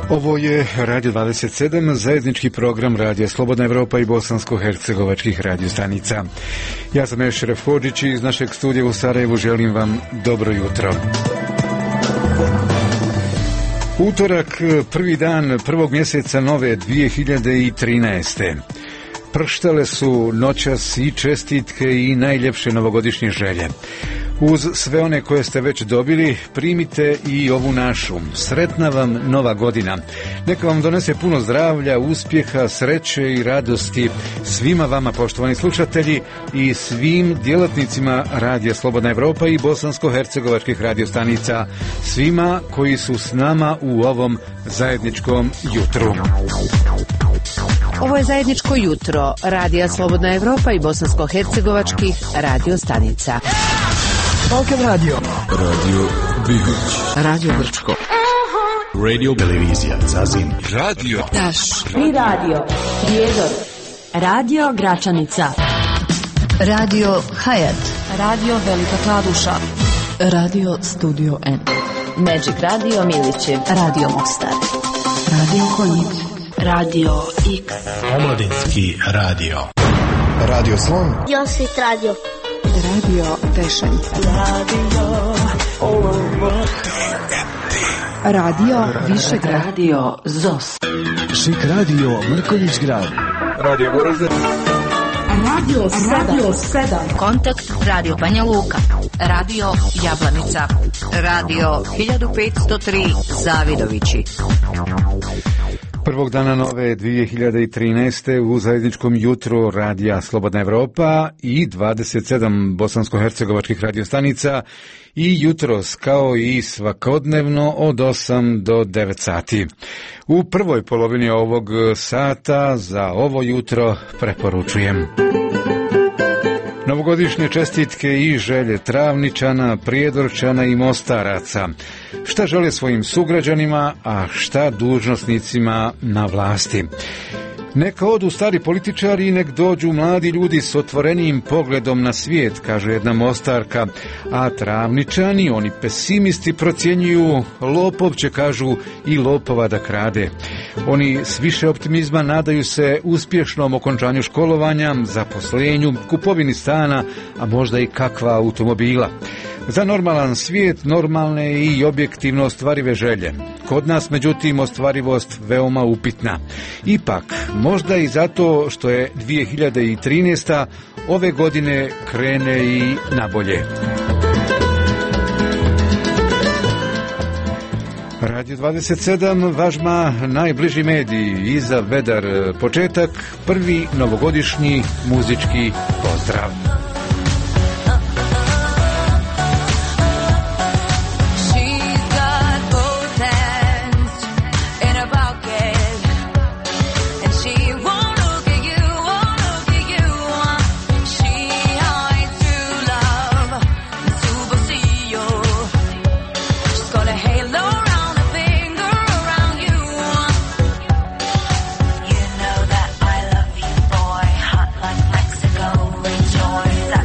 Ovo je Radio 27, zajednički program Radija Slobodna Evropa i bosansko-hercegovačkih radiostanica. Ja sam Ešref Hodžić i iz našeg studija u Sarajevu želim vam dobro jutro. Utorak, prvi dan prvog mjeseca nove 2013. Prštale su noćas i čestitke i najljepše novogodišnje želje. Uz sve one koje ste već dobili, primite i ovu našu. Sretna vam nova godina. Neka vam donese puno zdravlja, uspjeha, sreće i radosti svima vama, poštovani slušatelji, i svim djelatnicima Radija Slobodna Evropa i bosansko-hercegovačkih radiostanica, svima koji su s nama u ovom zajedničkom jutru. Ovo je zajedničko jutro Radija Slobodna Evropa i bosansko-hercegovačkih radiostanica. Balkan Radio, Radio Bihoć, Radio Brčko, Radio Televizija Zazin, Radio Taš, Pri Radio Prijedor, Radio Gračanica, Radio Hayat, Radio Velika Kladuša, Radio Studio N, Magic Radio Milićev, Radio Mostar, Radio Konjic, Radio X, Omladinski radio, Radio Slon, Josit Radio, Radio Tešenica, Radio Višegrad, Radio ZOS, Šik Radio Mrkonjić Grad, Radio Goražde, Radio 7, Kontakt Radio Banja Luka, Radio Jablanica, Radio 1503 Zavidovići. Prvog dana nove 2013. u zajedničkom jutru Radija Slobodna Evropa i 27 bosansko-hercegovačkih radiostanica i jutros kao i svakodnevno od 8 do 9 sati. U prvoj polovini ovog sata za ovo jutro preporučujem novogodišnje čestitke i želje Travničana, Prijedorčana i Mostaraca. Šta žele svojim sugrađanima, a šta dužnosnicima na vlasti. Neka odu stari političari i nek dođu mladi ljudi s otvorenijim pogledom na svijet, kaže jedna Mostarka, a Travničani, oni pesimisti, procjenjuju lopov će, kažu, i lopova da krade. Oni s više optimizma nadaju se uspješnom okončanju školovanja, zaposlenju, kupovini stana, a možda i kakva automobila. Za normalan svijet, normalne i objektivno ostvarive želje. Kod nas, međutim, ostvarivost veoma upitna. Ipak, možda i zato što je 2013. ove godine krene i nabolje. Radio 27, važma najbliži mediji, iza vedar početak, prvi novogodišnji muzički pozdrav. Mexico, rejoice.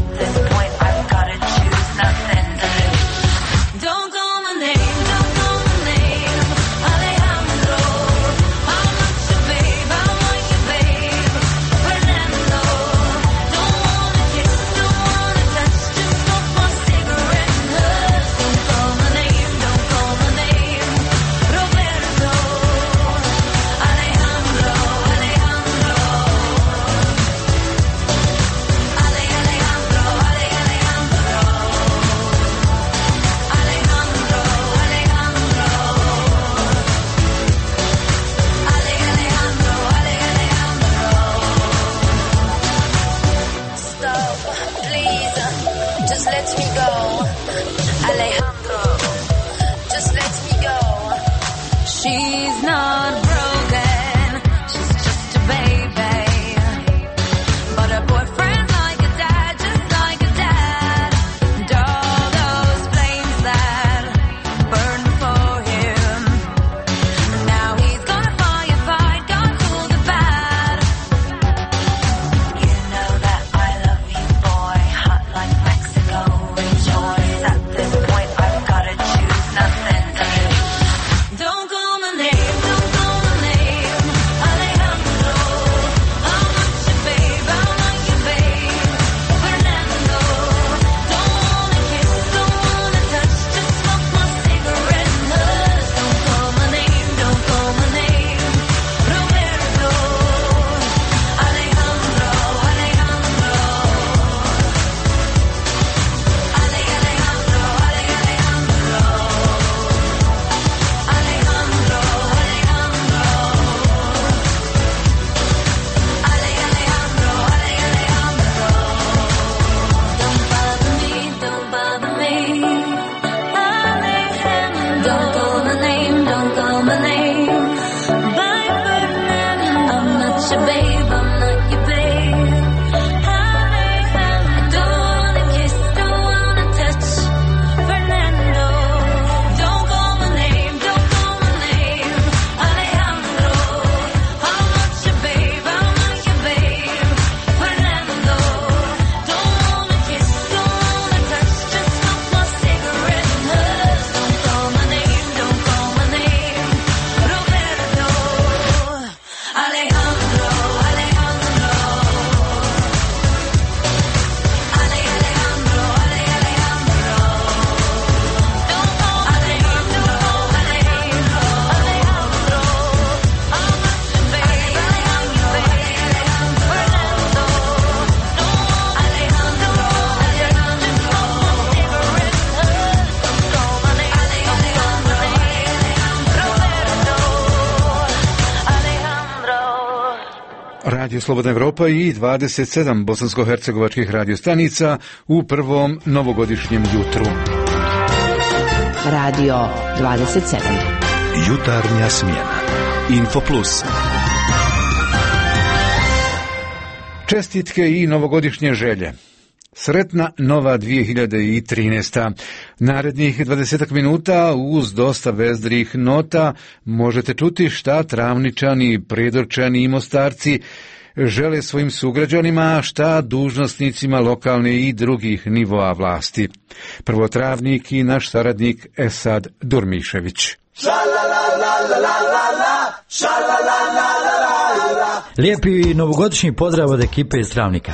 your babe, I'm not your babe. I don't wanna kiss, don't wanna touch. Fernando, don't call my name, don't call my name. Alejandro, I'm not your babe, I'm not your babe. Fernando, don't wanna kiss, don't wanna touch. Just smoke my cigarette and hush. Don't call my name, don't call my name. Roberto, Alejandro, Alejandro. Alejandro, Alejandro. Don't call my name, don't call my name. Alejandro, I'm not your babe, I'm not your babe. Fernando, no. Alejandro, Alejandro. Cigarette and hush. Don't call my name, Alejandro. Roberto, Alejandro. Radio Slobodna Evropa i 27 bosansko-hercegovačkih radiostanica u prvom novogodišnjem jutru. Radio 27. Jutarnja smjena. Info Plus. Čestitke i novogodišnje želje. Sretna nova 2013. Narednih 20 minuta uz dosta vezdrih nota možete čuti šta Travničani, Prijedorčani i Mostarci žele svojim sugrađanima, šta dužnosnicima lokalne i drugih nivoa vlasti. Prvo Travnik i naš saradnik Esad Durmišević. Lijepi novogodišnji pozdrav od ekipe iz Travnika.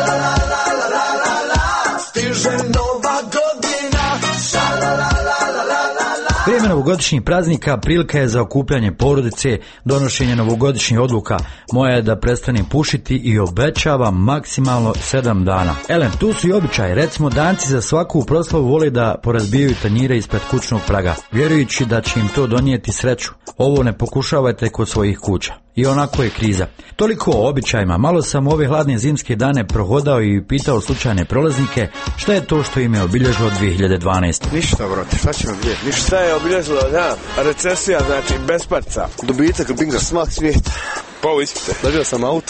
Vrijeme novogodišnjih praznika prilika je za okupljanje porodice, donošenje novogodišnjih odluka. Moja je da prestanem pušiti i obećavam maksimalno 7 dana. Elem, tu su i običaji. Recimo, danci za svaku proslavu vole da porazbijaju tanjire ispred kućnog praga, vjerujući da će im to donijeti sreću. Ovo ne pokušavajte kod svojih kuća. I onako je kriza. Toliko o običajima. Malo sam ove hladne zimske dane prohodao i pitao slučajne prolaznike šta je to što im je obilježilo 2012. Ništa, brate, šta će vam vidjeti? Ništa. Šta je obilježilo, da? Recesija, znači, besparca. Dobitak, binga, smak svijeta. Pao ispite. Dobio sam auto.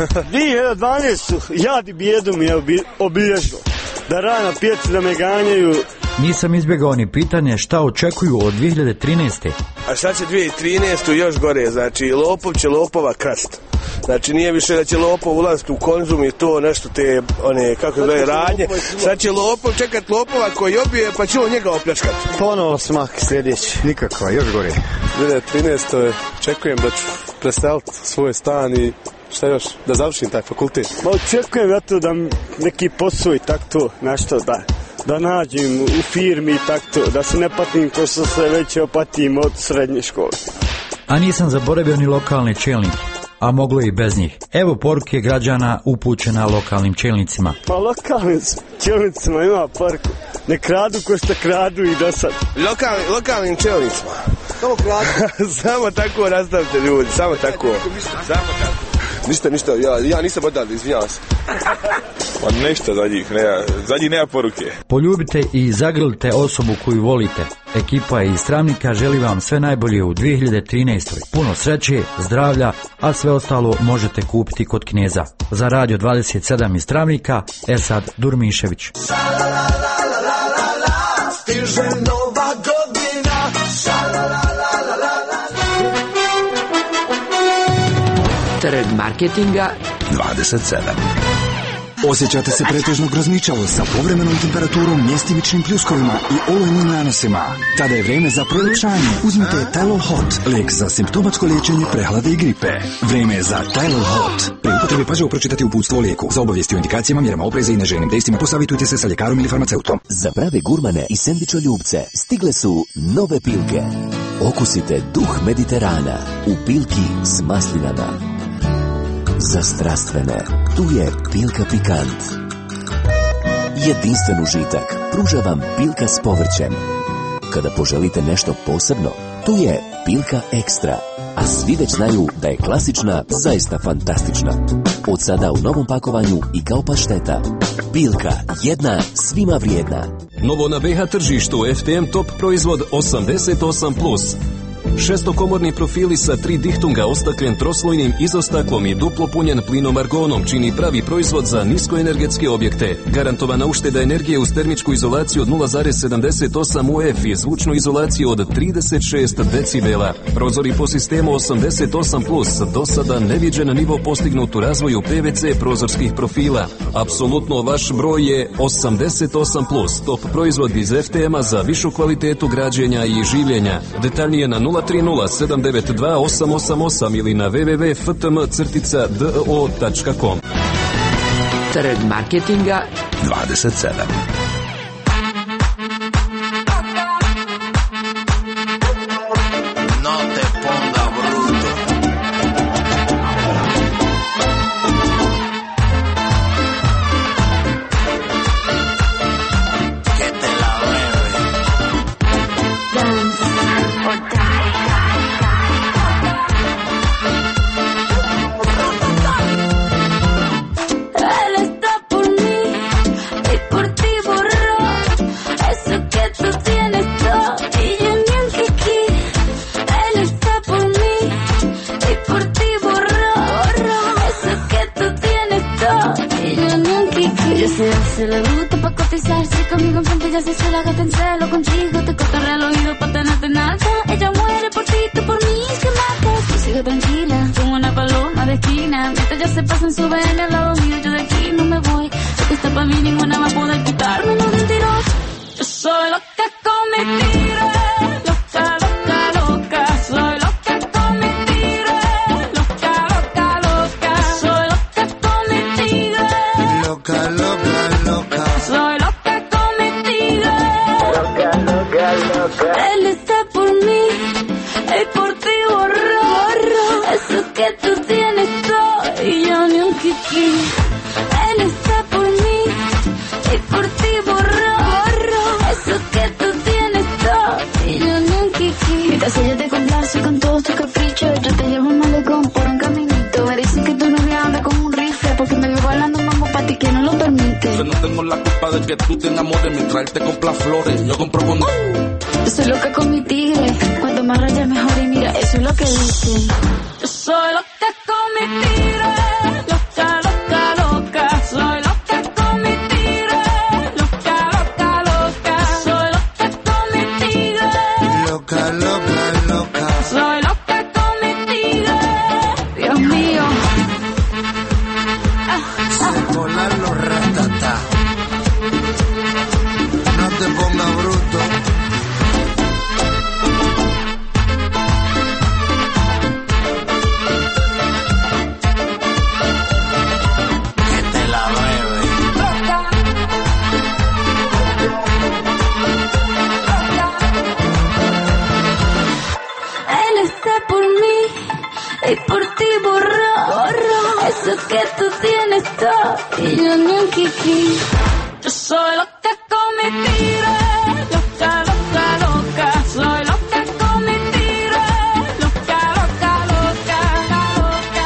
2012 jad i bijedu mi je obilježilo. Da rana pjeci da me ganjaju. Nisam izbjegao ni pitanje šta očekuju od 2013. A šta će 2013 još gore? Znači, lopov će lopova krast. Znači, nije više da će lopov ulaziti u Konzum i to nešto te, one, kako zove, radnje. Sad će lopov čekat lopova koji obije, pa će on njega opljačkati. Ponovo smak sljedeći. Nikakva, još gore. 2013. očekujem da ću preseliti svoj stan i šta još, da završim taj fakultet. Ma očekujem ja to da neki posao i tako to, nešto da nađem u firmi i tako to, da se ne patim ko što se već opatim od srednje škole. A nisam zaboravio ni lokalne čelnike, a moglo i bez njih. Evo poruke građana upućena lokalnim čelnicima. Pa lokalnim čelnicima ima poruku. Ne kradu ko što kradu i do sad. Lokalnim čelnicima. Samo kradu. Samo tako nastavite ljudi, samo tako. Ništa, ja nisam odal, izvinjavam se. Pa ništa za njih nema poruke. Poljubite i zagrlite osobu koju volite. Ekipa iz Travnika želi vam sve najbolje u 2013. Puno sreće, zdravlja, a sve ostalo možete kupiti kod Kneza. Za Radio 27 iz Travnika, Esad Durmišević. Stiže nova godina. Trg marketinga 27. Osjećate se pretežno grozničavo sa povremenom temperaturom, mjestimičnim pljuskovima i olujnim nanosima. Tada je vrijeme za proljepšanje. Uzmite Tylol Hot, lijek za simptomatsko liječenje prehlade i gripe. Vrijeme je za Tylol Hot. Pri upotrebi pažljivo pročitati uputstvo o lijeku. Za obavijesti o indikacijama, mjerama opreza i neželjenim dejstvima posavitujte se sa ljekarom ili farmaceutom. Za prave gurmane i sendvičoljubce stigle su nove pilke. Okusite duh Mediterana u pilki s maslinama. Za strastvene, tu je Pilka Pikant. Jedinstven užitak pruža vam Pilka s povrćem. Kada poželite nešto posebno, tu je Pilka Ekstra. A svi već znaju da je klasična zaista fantastična. Od sada u novom pakovanju i kao pašteta. Pilka, jedna svima vrijedna. Novo na BH tržištu FTM Top proizvod 88+. Šestokomorni profili sa 3 dihtunga ostaklen troslojnim izostaklom i duplo punjen plinom argonom čini pravi proizvod za niskoenergetske objekte. Garantovana ušteda energije uz termičku izolaciju od 0,78 UF i zvučnu izolaciju od 36 decibela. Prozori po sistemu 88+, do sada neviđen nivo postignut u razvoju PVC prozorskih profila. Apsolutno vaš broj je 88+, top proizvod iz FTM-a za višu kvalitetu građenja i življenja. Detaljnije na 030-792-888 ili na www.ftm-do.com. Trg marketinga 27. Se le gusta pa' cotizarse conmigo enfrente, ya se suela gata en celo contigo, te cortaré el oído pa' tenerte en alta. Ella muere por ti, tú por mí, que matas. Tú sigue tranquila, como una paloma de esquina. Mientras ya se pasan su ven al lado mío, yo de aquí no me voy. Lo que está pa' mí ninguna va a poder quitarme, no mentiroso. Yo soy loca con mentiras, loca, loca, loca. Soy loca con mentiras, loca, loca, loca. Soy loca con mentiras, Loca, loca, loca. soy loca con mentiras. Loca, loca, loca. Él está por mí y por ti borró eso que tú tienes todo y yo ni un kiki. Él está por mí y por ti borró eso que tú tienes todo y yo ni un kiki. Mientras ella te complace con todos tus caprichos, yo te llevo un malecón por un caminito. Me dicen que tu novia anda con un rifle porque me veo bailando mambo pa' ti que no lo permite. Yo no tengo la culpa de que tú te enamores mientras él te compra flores. Yo compro con... Yo soy loca con mi tigre, cuanto más rayas mejor y mira, eso es lo que dicen. Yo soy loca con mi tigre, loca, loca, loca. Soy loca con mi tigre, loca, loca, loca. Soy loca con mi tigre, Loca, loca, loca. soy loca con mi tigre. Dios mío. Se volan los ratatá. No te pongas bruto. Que te la bebe. Él está por mí y por ti borró eso que tú tienes todo y yo ni un kiki. Yo soy loca con mi tigre, loca, loca, loca. Soy loca con mi tigre, loca, loca, loca, loca,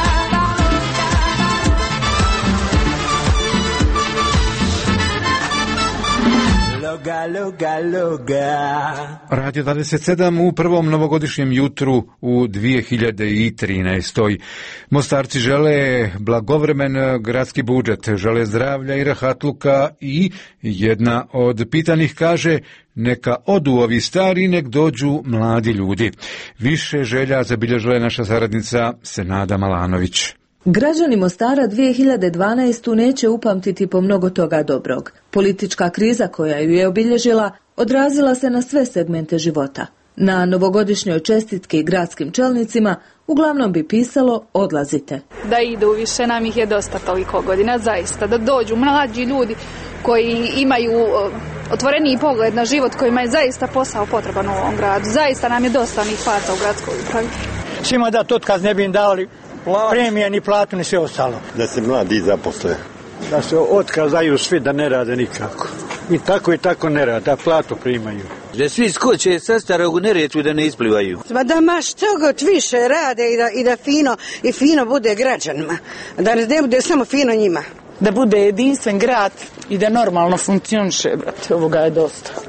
Loca, loca, loca. Radio 27 u prvom novogodišnjem jutru u 2013. Mostarci žele blagovremen gradski budžet, žele zdravlja i rahatluka i jedna od pitanih kaže neka odu ovi stari, nek dođu mladi ljudi. Više želja zabilježila je naša saradnica Senada Malanović. Građani Mostara 2012. neće upamtiti po mnogo toga dobrog. Politička kriza koja ju je obilježila odrazila se na sve segmente života. Na novogodišnjoj čestitki gradskim čelnicima uglavnom bi pisalo odlazite. Da idu više, nam ih je dosta toliko godina, zaista. Da dođu mlađi ljudi koji imaju otvoreniji pogled na život, kojima je zaista posao potreban u ovom gradu. Zaista nam je dosta onih faca u gradskoj upravi. Svima da otkaz ne bi im dali premije, ni platu, ni sve ostalo. Da se mladi zaposle. Da se otkaz daju svi, da ne rade nikako. I tako ne rade, da platu primaju. Da svi skoče sa starog Neretvu da ne isplivaju. Da ma što god više rade i da fino bude građanima. Da ne bude samo fino njima. Da bude jedinstven grad i da normalno funkcioniše, brate, ovoga je dosta.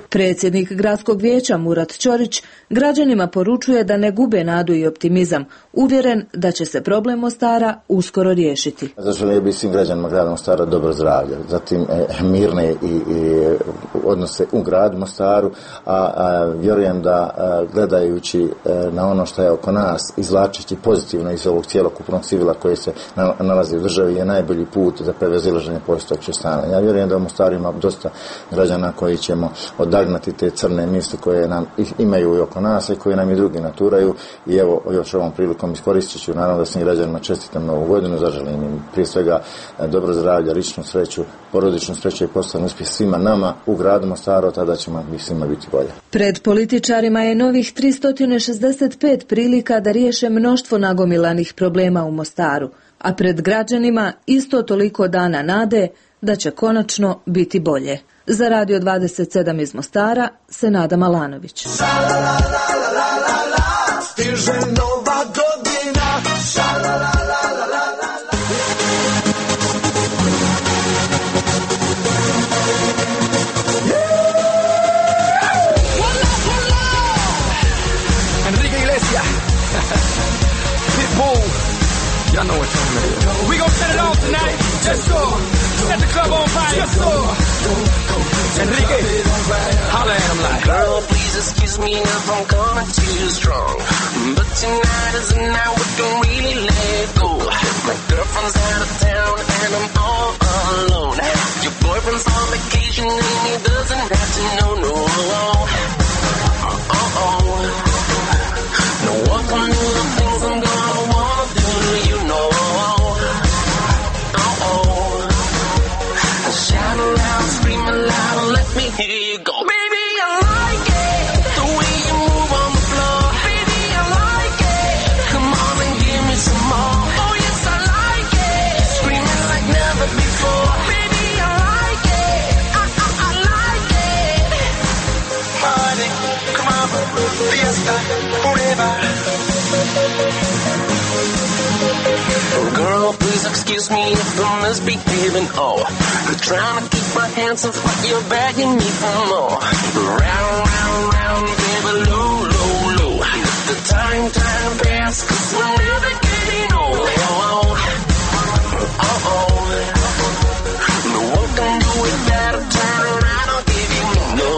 Predsjednik gradskog vijeća Murat Ćorić građanima poručuje da ne gube nadu i optimizam, uvjeren da će se problem Mostara uskoro riješiti. Zaželio bi svim građanima grada Mostara dobro zdravlje, zatim mirne i odnose u gradu Mostaru, a vjerujem da gledajući na ono što je oko nas, izvlačeći pozitivno iz ovog cjelokupnog civila koji se nalazi u državi, je najbolji put za prevazilaženje postojećeg stanja. Ja vjerujem da u Mostaru ima dosta građana koji ćemo odagnati te crne misli koje nam imaju i oko nas i koje nam i drugi naturaju, i evo još ovom prilikom iskoristit ću, naravno da svim građanima čestitam Novu godinu, zaželim im prije svega dobro zdravlje, ličnu sreću, porodičnu sreću i poslovni uspjeh svima nama u gradu Mostaru, tada ćemo svima biti bolje. Pred političarima je novih 365 prilika da riješe mnoštvo nagomilanih problema u Mostaru, a pred građanima isto toliko dana nade da će konačno biti bolje. Za Radio 27 iz Mostara, Senada Malanović. Stiže nova godina. Enrique Iglesias. Pitbull. Y'all know what time it is. We gon' set it off tonight. Let's go. Set the club on fire. Let's go. Enrique, holla at him like. Girl, please excuse me if I'm coming too strong, but tonight is the night we can really let go. My girlfriend's out of town and I'm all alone. Your boyfriend's on vacation and he doesn't have to know, no. No one can do the things I'm gonna wanna do, you know. Shout aloud, scream aloud, let me hear you go. Baby, I like it, the way you move on the floor. Baby, I like it, come on and give me some more. Oh yes, I like it, screaming like never before. Baby, I like it, I like it. Party, come on, fiesta, forever. Girl, please excuse me if I'm misbehaving. Oh, I'm trying to keep my hands off what you're begging me for more. Round, round, round, baby, low, low, low. Let the time pass, 'cause we're never getting old. No one can do it better. Turn around, I'll give you no.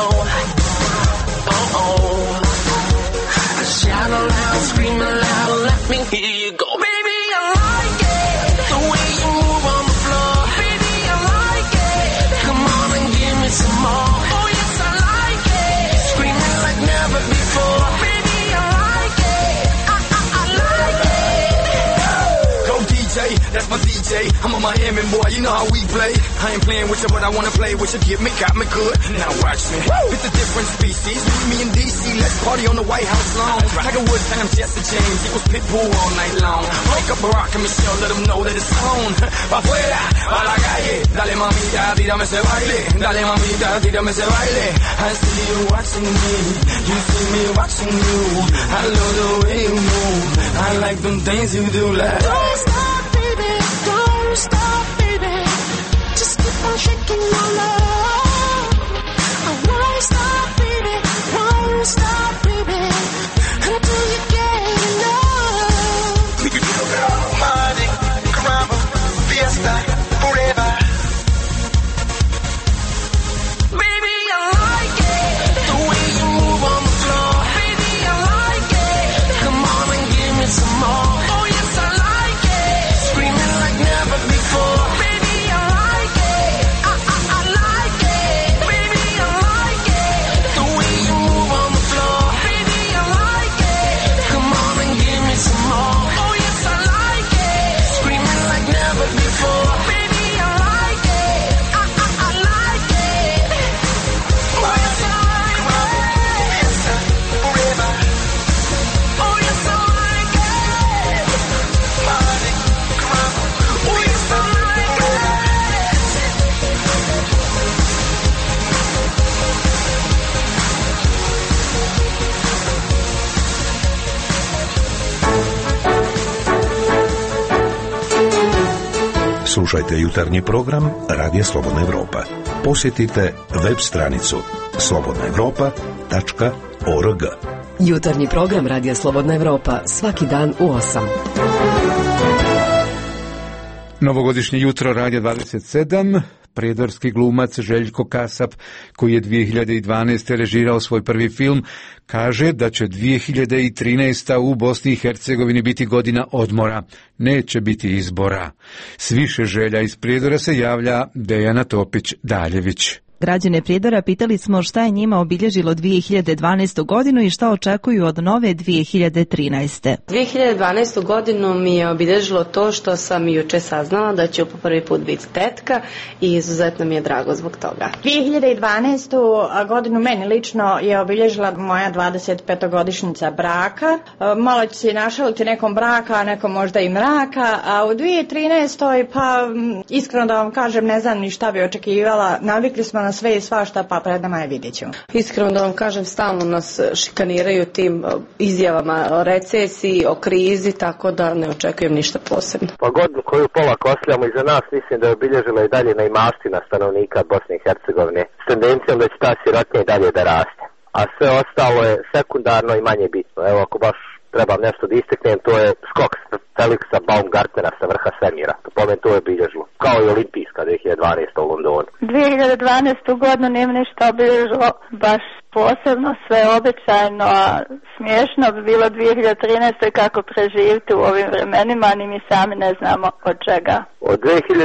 Shout aloud, scream aloud, let me hear you go. Baby, I like it, the way you move on the floor. Baby, I like it, come on and give me some more. Oh yes, I like it, screaming like never before. Baby, I like it, I like it. Go DJ, that's my DJ. I'm a Miami boy, you know how we play. I ain't playing with you, but I wanna play with you. Get me, got me good. Now watch me. It's a different species. Me and DC, let's party on the White House lawn. Tiger Woods and I'm Jesse James. It was Pitbull all night long. Wake up Barack and Michelle, let them know that it's on. Pa' afuera, pa' la calle. Dale mamita, tírame ese baile. Dale mamita, tírame ese baile. I see you watching me. You see me watching you. I love the way you move. I like them things you do like. Don't stop, baby. Don't stop, baby. Just keep on shaking your love. I won't stop, baby. Won't stop, baby. Until you get enough. Party, caramba, fiesta, forever. Baby, I like it, the way you move on the floor. Baby, I like it, come on and give me some more. Oh yes, I like it, screaming like never before. Baby, I like it, I like it. Baby, I like it, the way you move on the floor. Baby, I like it, come on and give me some more. Oh yes, I like it, screaming like never before. Baby, I like it, I like it. Oh yes, I like it, forever. Oh yes, I like it. Party, come on. Oh yes, I like it. Slušajte jutarnji program Radija Slobodna Evropa. Posjetite web stranicu slobodnaevropa.org. Jutarnji program Radija Slobodna Evropa svaki dan u 8. Novogodišnje jutro Radija 27, prijedorski glumac Željko Kasap, koji je 2012. režirao svoj prvi film, kaže da će 2013. u Bosni i Hercegovini biti godina odmora, neće biti izbora. S više želja iz Prijedora se javlja Dejana Topić-Daljević. Građane Prijedora pitali smo šta je njima obilježilo 2012. godinu i šta očekuju od nove 2013. 2012. godinu mi je obilježilo to što sam juče saznala da ću po prvi put biti tetka i izuzetno mi je drago zbog toga. 2012. godinu meni lično je obilježila moja 25-godišnjica braka. Malo ću se našaliti nekom braka, a nekom možda i mraka, a u 2013. pa iskreno da vam kažem ne znam ni šta bi očekivala. Navikli smo na sve i svašta, pa pred nama je, vidjet ćemo. Iskreno da vam kažem, stalno nas šikaniraju tim izjavama o recesiji, o krizi, tako da ne očekujem ništa posebno. Pa godinu koju pola kosljamo iza nas, mislim da je obilježila i dalje neimaština stanovnika Bosne i Hercegovine, s tendencijom da će ta sirotnja i dalje da raste. A sve ostalo je sekundarno i manje bitno. Evo, ako baš trebam nešto da isteknem, to je skok Felixa Baumgartnera sa vrha svemira. Po meni to je obilježilo. Kao i olimpijska 2012. u Londonu. 2012. godinu nije ništa obilježilo baš posebno, sve običajno, a smiješno bi bilo 2013. kako preživiti u ovim vremenima, ni mi sami ne znamo od čega. Od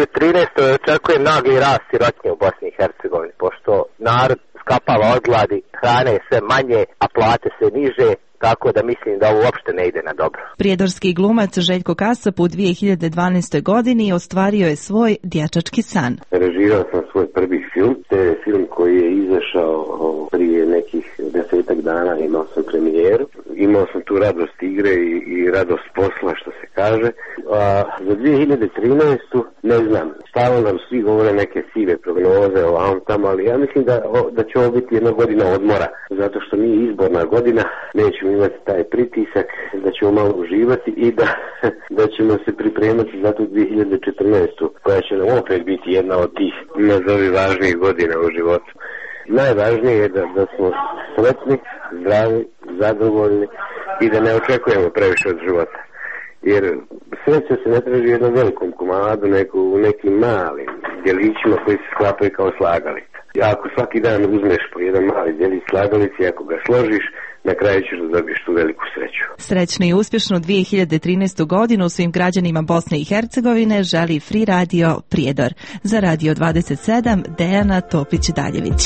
2013. očekujem nagli rast sirotnje u Bosni i Hercegovini, pošto narod skapava od gladi, hrane je sve manje, a plate se niže, tako da mislim da ovo uopšte ne ide na dobro. Prijedorski glumac Željko Kasap u 2012. godini ostvario je svoj dječački san. Režirao sam svoj prvi film, to je film koji je izašao prije nekih 10 dana, imao sam premijeru. Imao sam tu radost igre i radost posla, što se kaže. A za 2013. ne znam, stalno nam svi govore neke sive prognoze ovam tamo, ali ja mislim da će ovo biti jedna godina odmora, zato što nije izborna godina, nećemo imati taj pritisak, da ćemo malo uživati i da ćemo se pripremati za tu 2014. koja će nam opet biti jedna od tih nazovi važnijih godina u životu. Najvažnije je da smo sretni, zdravi, zadovoljni i da ne očekujemo previše od života. Jer sreća se ne traži u jednom velikom komadu, nego u nekim malim djelićima koji se sklapaju kao slagalica. Ako svaki dan uzmeš po jedan mali djelić slagalici, ako ga složiš, na kraju ćeš da dobiješ tu veliku sreću. Srećnu i uspješnu 2013. godinu svim građanima Bosne i Hercegovine želi Free Radio Prijedor. Za Radio 27 Dejana Topić-Daljević.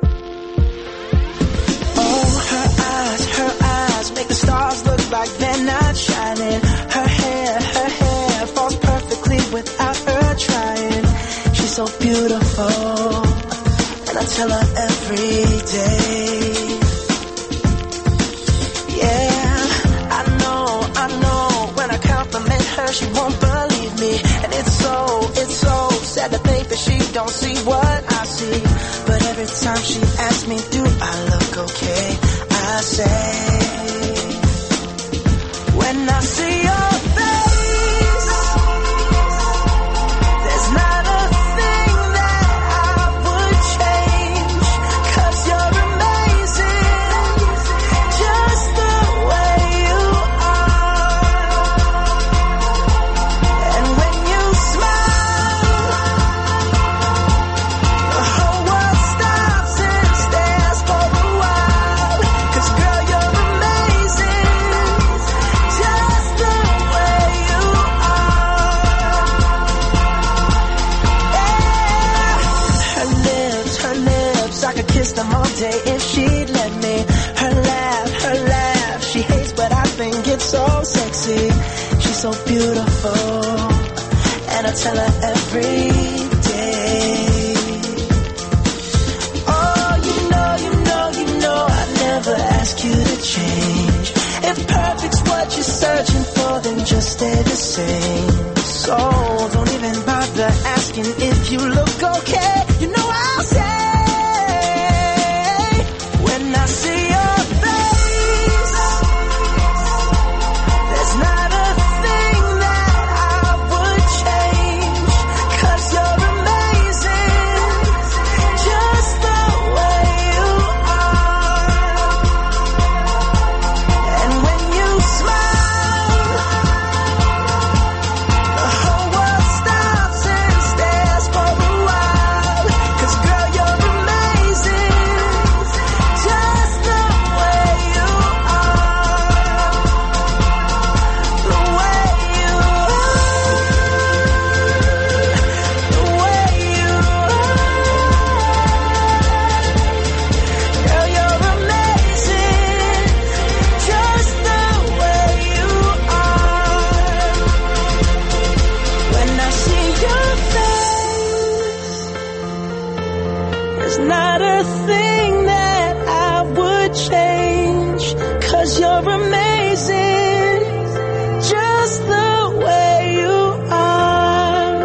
Stars look like they're not shining. Her hair falls perfectly without her trying. She's so beautiful, and I tell her every day. Yeah, I know. When I compliment her, she won't believe me, and it's so sad to think that she don't see what I see. But every time she asks me, do I look okay? I say. When I see your face, there's not a thing that I would change, 'cause you're amazing, just the way you are. And when you smile, the whole world stops and stares for a while, 'cause girl, you're amazing. Just the way you are. Yeah. Her lips, I could kiss them all day if she'd let me. Her laugh, she hates but I think it's so sexy. She's so beautiful, and I tell her every day. Oh, you know, I'd never ask you to change. If perfect's what you're searching for, then just stay the same. So don't even bother asking if you look okay. You know I'll say, when I see your face, there's not a thing that I would change, 'cause you're amazing, just the way you your face is not a thing that I would change, 'cause you're amazing just the way you are.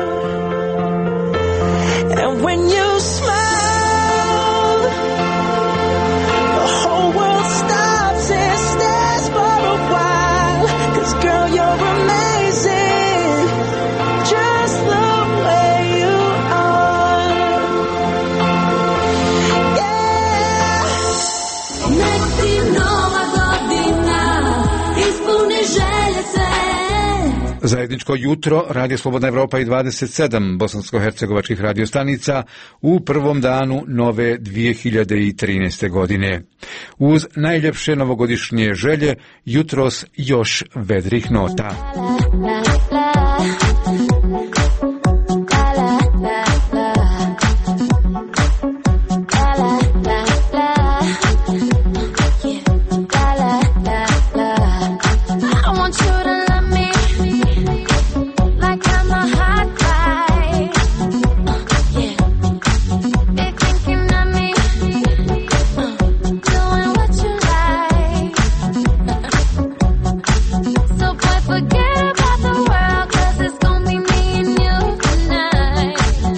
And when you smile, the whole world stops and stares for a while, 'cause girl, you're amazing just the way you are. Yeah. Nek ti nova godina ispuni želje sve. Zajedničko jutro, Radio Slobodna Evropa i 27 bosansko-hercegovačkih radiostanica u prvom danu nove 2013. godine. Uz najljepše novogodišnje želje, jutros još vedrih nota. I want you to love me like I'm a hot guy. Yeah. Be thinking of me, doing what you like. So boy, forget about the world, 'cause it's gonna be me and you tonight.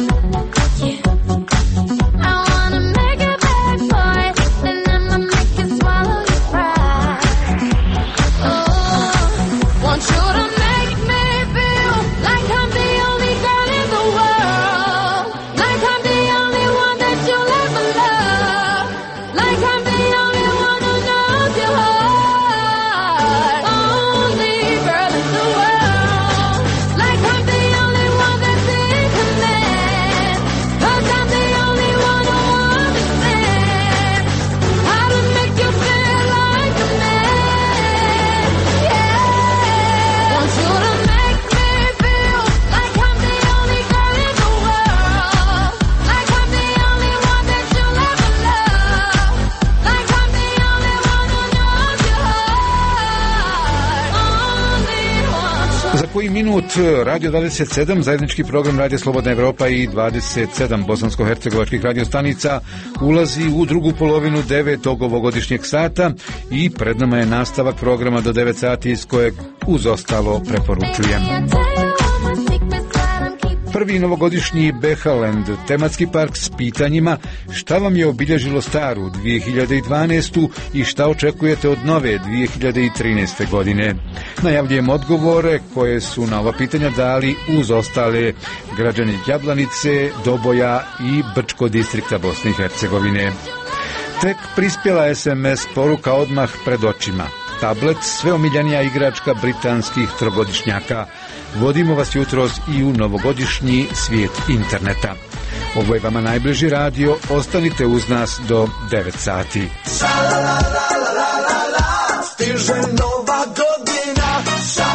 Yeah. I wanna make it back, boy, then I'ma make you swallow your pride. Want you to make me feel like I'm the only girl in the world, like I'm the only one that you'll ever love, like I'm the only one who knows your heart, only girl in the world, like I'm the only one that's in command, 'cause I'm the only one who understands how to make you feel like a man. Yeah. Want you to make me feel like I'm the only girl in the world, like I'm the only one that you'll ever love, like I'm the only one who knows your heart, only one. Za koji minut Radio 27, zajednički program Radio Slobodna Evropa i 27 bosansko-hercegovačkih radiostanica ulazi u drugu polovinu 9. ovogodišnjeg sata i pred nama je nastavak programa do 9 sati iz kojeg uz ostalo preporučujem. Prvi novogodišnji Behaland, tematski park s pitanjima šta vam je obilježilo staru 2012. i šta očekujete od nove 2013. godine. Najavljujem odgovore koje su na ova pitanja dali uz ostale građani Jablanice, Doboja i Brčko distrikta Bosne i Hercegovine. Tek prispjela SMS poruka odmah pred očima. Tablet, sve omiljenija igračka britanskih trogodišnjaka. Vodimo vas jutros i u novogodišnji svijet interneta. Ovo je vama najbliži radio, ostanite uz nas do 9 sati. Stiže nova godina,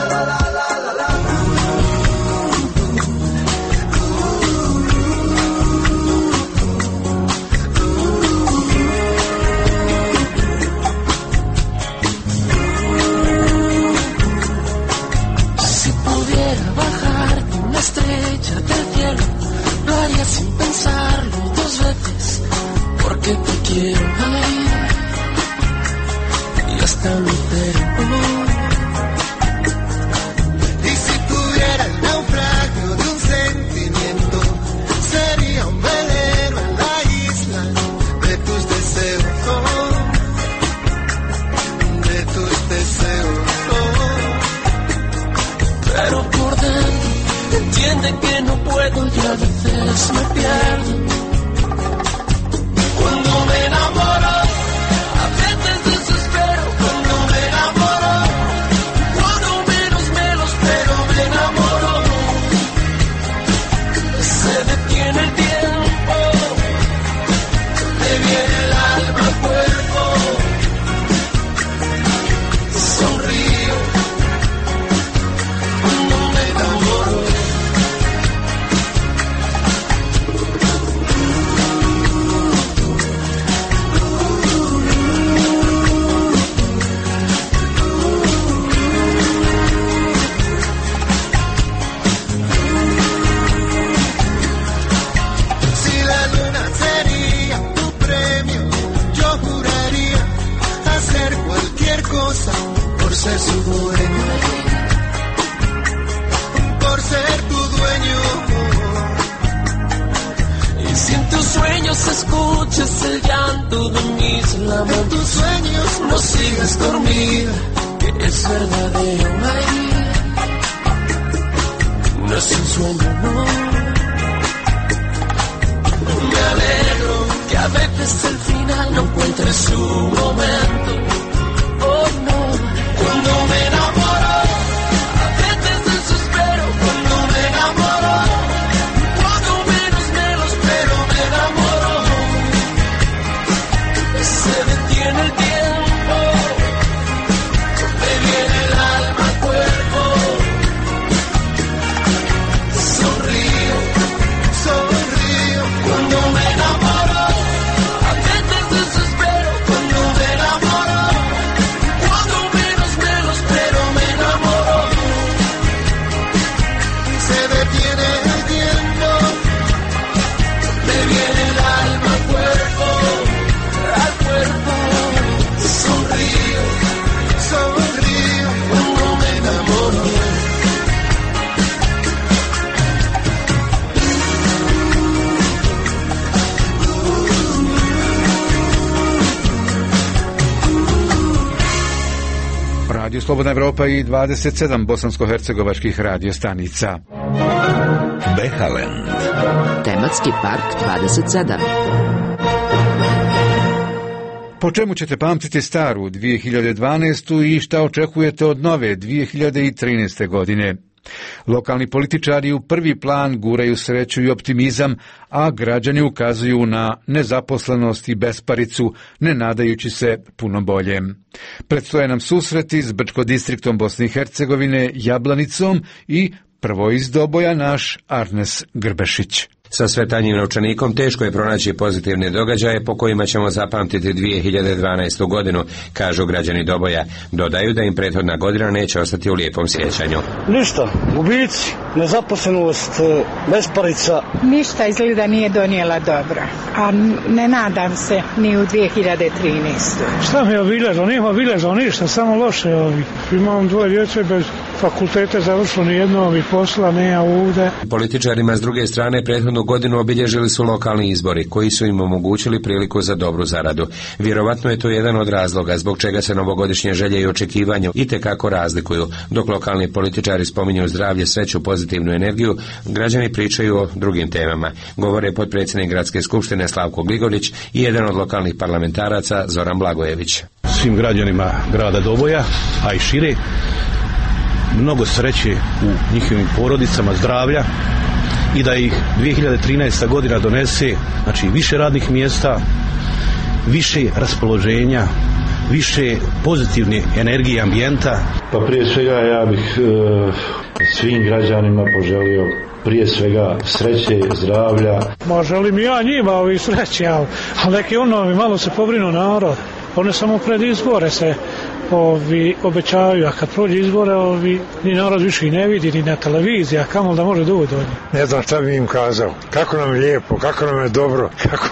Si pudiera bajarte una estrella del cielo, lo haría sin pensarlo dos veces, porque te quiero ahí y hasta lo entero. y si tuviera el naufragio de un sentimiento, sería un velero en la isla de tus deseos, de tus deseos. Pero por dentro entiende que no puedo y a veces me pierdo. Cuando me enamoro, A veces desespero cuando me enamoro, cuando menos me lo espero, me enamoro. Se detiene el tiempo, me viene el alma al cuerpo, sonrío cuando me enamoro. sueños escuches el llanto de mis lamentos. En tus sueños no sigues dormir, que es verdadero ahí. No es un sueño, no. Me alegro que a veces el final no encuentre su momento. Oh no, cuando me enamoro, a veces desespero. Cuando me enamoro, cuando menos me lo espero, me enamoro. Se detiene el tiempo, me viene el alma al cuerpo. Sonrío, sonrío cuando me enamoro. A veces desespero cuando me enamoro. Cuando menos me lo espero, me enamoro. Se detiene el tiempo, me viene el alma al cuerpo, al cuerpo. Sonrío, sonrío cuando me enamoro. Radio Slobodna Evropa i 27 bosansko-hercegovačkih radiostanica. Behaland. Tematski park 27. Po čemu ćete pamtiti staru 2012. i šta očekujete od nove 2013. godine? Lokalni političari u prvi plan guraju sreću i optimizam, a građani ukazuju na nezaposlenost i besparicu, ne nadajući se puno boljem. Predstoje nam susreti s Brčko-distriktom Bosne i Hercegovine, Jablanicom i prvo iz Doboja naš Arnes Grbešić. Sa sve tanjim novčanikom teško je pronaći pozitivne događaje po kojima ćemo zapamtiti 2012. godinu, kažu građani Doboja. Dodaju da im prethodna godina neće ostati u lijepom sjećanju. Ništa, gubici, nezaposlenost, besparica. Ništa izgleda nije donijela dobro, a ne nadam se ni u 2013. Šta mi je obilježao? Nima obilježao ništa, samo loše ovi. Imam dvoje djece bez fakultete završilo, nijedno ovi posla, nema ovdje. Političarima s druge strane prethodnu godinu obilježili su lokalni izbori, koji su im omogućili priliku za dobru zaradu. Vjerovatno je to jedan od razloga zbog čega se novogodišnje želje i očekivanja itekako razlikuju. Dok lokalni političari spominju zdravlje, sreću, pozitivnu energiju, građani pričaju o drugim temama. Govore potpredsjednik Gradske skupštine Slavko Gligorić i jedan od lokalnih parlamentaraca Zoran Blagojević. Svim građanima grada Doboja, a i šire, mnogo sreće u njihovim porodicama, zdravlja i da ih 2013. godina donese, znači više radnih mjesta, više raspoloženja, više pozitivne energije ambijenta. Pa prije svega ja bih svim građanima poželio prije svega sreće, zdravlja. Ma želim ja njima ovi sreće, ali neki ono malo se pobrinu narod. One samo pred izbore se obećaju, a kad prođe izbore ni narod više i ne vidi, ni na televiziji, a kamo da može doći do njih. Ne znam šta bi im kazao, kako nam je lijepo, kako nam je dobro,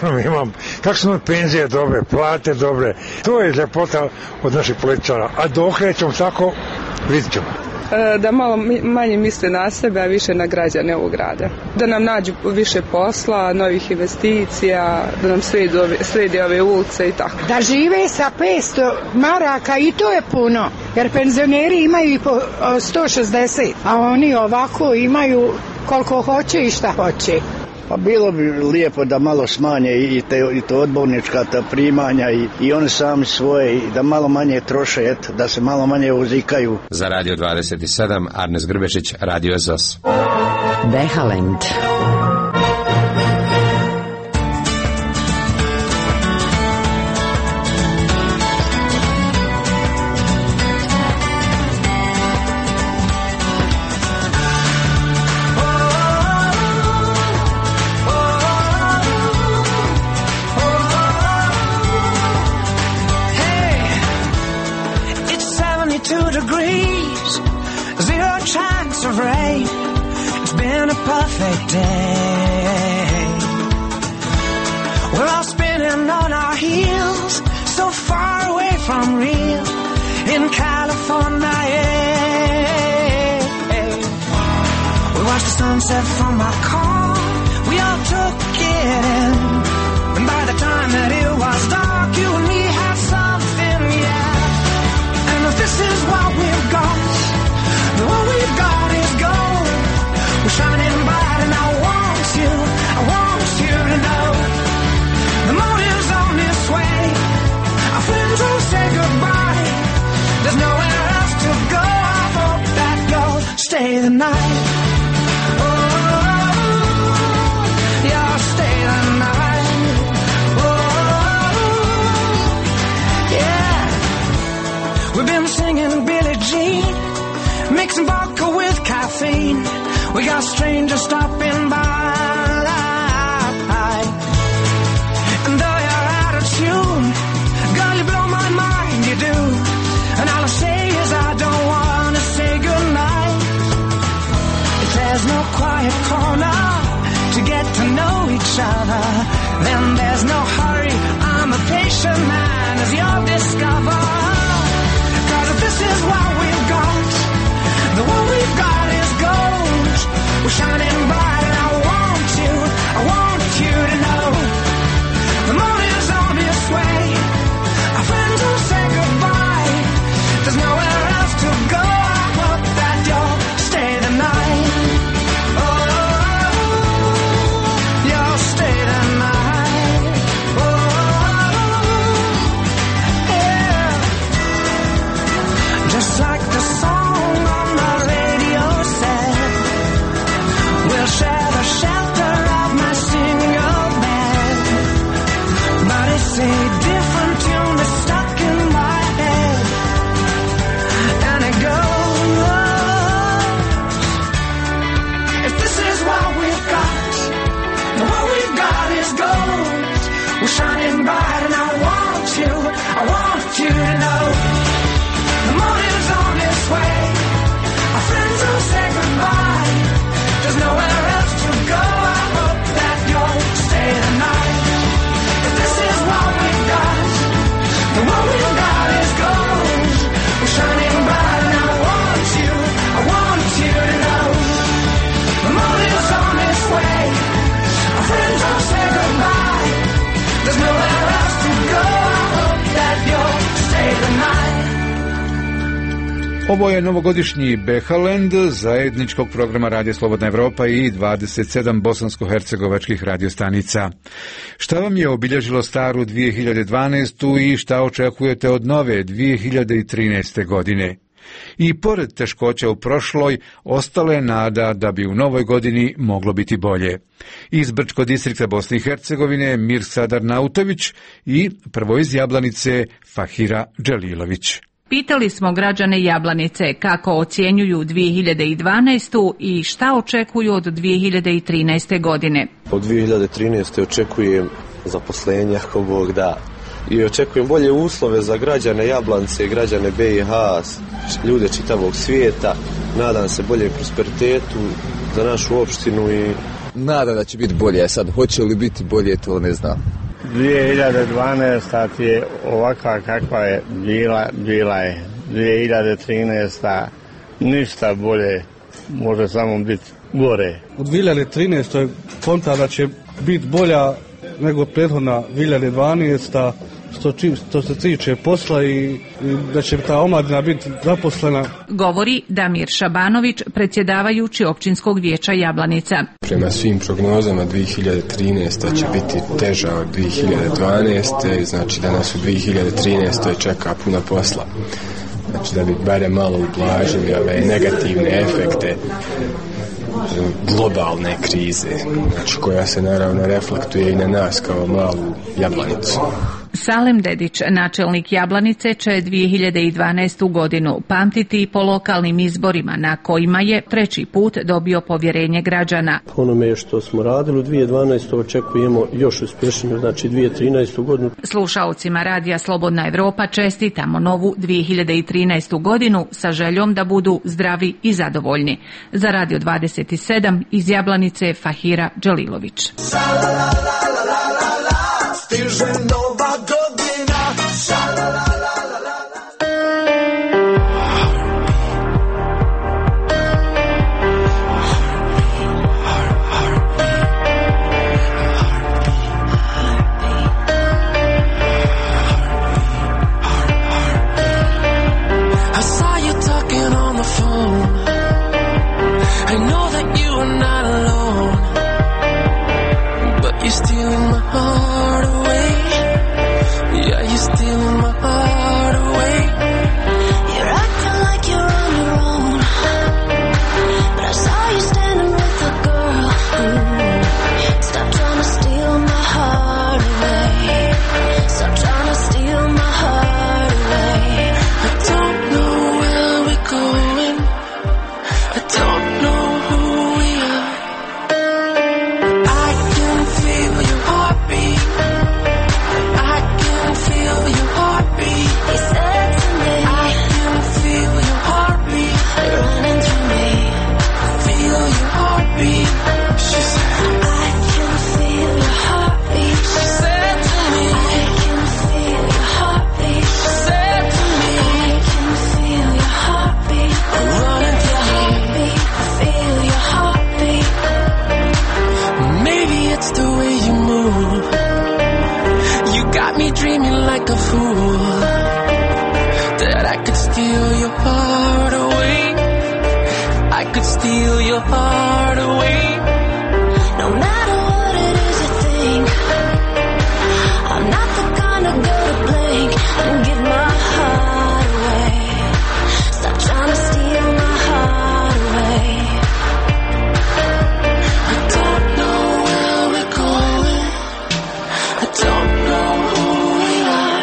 kako su nam penzije dobre, plate dobre. To je ljepota od naših političara, a dokle ćemo tako, vidit ćemo. Da malo manje misle na sebe, a više na građane ovog grada. Da nam nađu više posla, novih investicija, da nam sredi ove ulice i tako. Da žive sa 500 maraka i to je puno, jer penzioneri imaju i po 160, a oni ovako imaju koliko hoće i šta hoće. Pa bilo bi lijepo da malo smanje i to odbornička ta primanja i oni sami svoje i da malo manje troše, da se malo manje uzikaju. Za Radio 27 Arnes Grbešić, Radio ZOS. Behaland. Perfect day. We're all spinning on our heels, so far away from real in California. We watched the sunset from our car, we all took it in. stranger stopping by. And though you're out of tune, girl, you blow my mind, you do. And all I say is I don't wanna say goodnight. If there's no quiet corner to get to know each other, then there's no hurry. I'm a patient man, as you'll discover. 'Cause if this is what we've got, the what we've got is gold. We're shining bright and I want you to know. The morning's on its way. Our friends will say goodbye. There's nowhere else to go. I hope that you'll stay the night. Oh, you'll stay the night. Oh, yeah. Just like the song on the radio said, we'll share the shelter of my single bed. But it's a different tune that's stuck in my head, and it goes, if this is what we've got, then what we've got is gold. We're shining bright and I want you to know. The morning's on its way. Our friends will say goodbye. There's nowhere else to go. I hope that you'll stay the night. If this is what we've got, then what we've got is gold. We're shining bright and I want you to know. The morning's on its way. Our friends will say goodbye. There's nowhere else to go. I hope that you'll stay the night. Ovo je novogodišnji Behaland zajedničkog programa Radio Slobodna Evropa i 27 bosansko-hercegovačkih radiostanica. Šta vam je obilježilo staru 2012. i šta očekujete od nove 2013. godine? I pored teškoća u prošloj, ostala je nada da bi u novoj godini moglo biti bolje. Iz Brčkog distrikta Bosne i Hercegovine Mirsadar Nautović i prvo iz Jablanice Fahira Dželilović. Pitali smo građane Jablanice kako ocjenjuju 2012. i šta očekuju od 2013. godine. Od 2013. očekujem zaposlenja, ako Bog da. I očekujem bolje uslove za građane Jablanice, građane BiH, ljude čitavog svijeta. Nadam se bolje prosperitetu za našu opštinu i nadam da će biti bolje. Sad, hoće li biti bolje, to ne znam. 2012. je ovakva kakva je bila je. 2013. ništa bolje, može samo biti gore. U 2013. konta da će biti bolja nego prethodna 2012. Što se tiče posla i da će ta omladina biti zaposlena. Govori Damir Šabanović, predsjedavajući općinskog vijeća Jablanica. Prema svim prognozama 2013. će biti teža od 2012. Znači da nas u 2013. čeka puno posla. Znači da bi barem malo ublažili ove negativne efekte globalne krize, znači koja se naravno reflektuje i na nas kao malu Jablanicu. Salem Dedić, načelnik Jablanice, će 2012. godinu pamtiti po lokalnim izborima na kojima je treći put dobio povjerenje građana. Onome što smo radili u 2012. očekujemo još uspješniju, znači 2013. godinu. Slušaocima Radija Slobodna Evropa čestitamo novu 2013. godinu sa željom da budu zdravi i zadovoljni. Za Radio 27 iz Jablanice Fahira Dželilović. Stiže nova godina, I saw you talking on the phone. I know that you are not alone, but you're stealing my heart away. cool that I could steal your heart away. I could steal your heart away. No matter what it is you think, I'm not the kind to go to blink and give my heart away. Stop trying to steal my heart away. I don't know where we're going. I don't know who we are.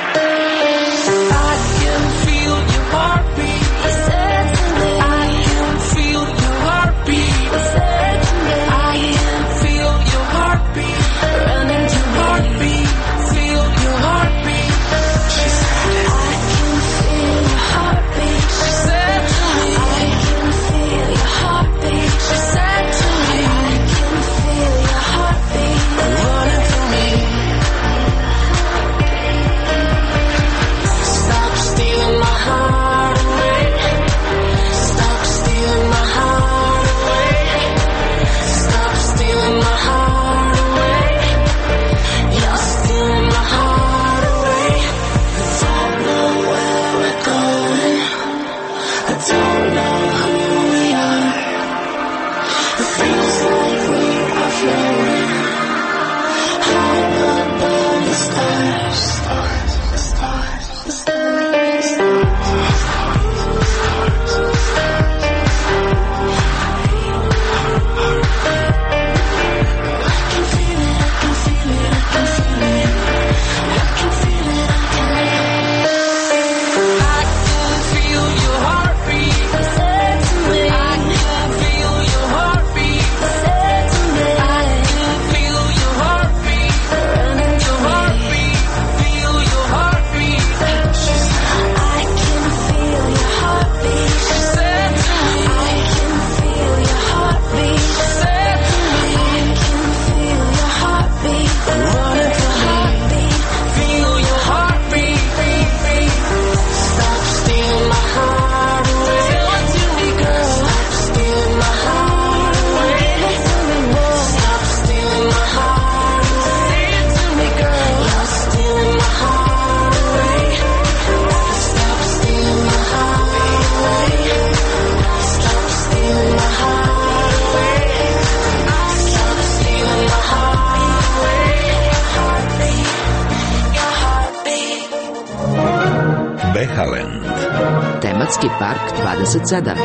I can feel your heartbeat. He said to me, I can feel your heartbeat. he said to me, I can feel your heartbeat. running to me. Heartbeat, feel your heartbeat. She said, I can feel your heartbeat. she said to me, I can feel your heartbeat. she said to me, I can feel your heartbeat. running to me. Stop stealing my heart away. Stop stealing my heart away. Stop stealing my heart away. You're stealing my heart away. I don't know where we're going. I don't know who we are. It feels like we are floating high above the stars. I can feel your heartbeat. He said to me, I can feel your heartbeat. he said to me, I can feel your heartbeat. running to Your me. heartbeat, feel your heartbeat. She said, I can feel your heartbeat. she said to me, I can feel your heartbeat. she said to me, I can feel your heartbeat. running to me. Feel your heartbeat. Stop stealing my heart away. Tell it to me, girl. Stop stealing my heart away. Stop stealing my heart away. Say it to me, girl. You're stealing my heart away. Stop stealing my heart away. Stop stealing my heart away. Stop stealing my heart away. Your heartbeat. Behaland. Tematski park 27.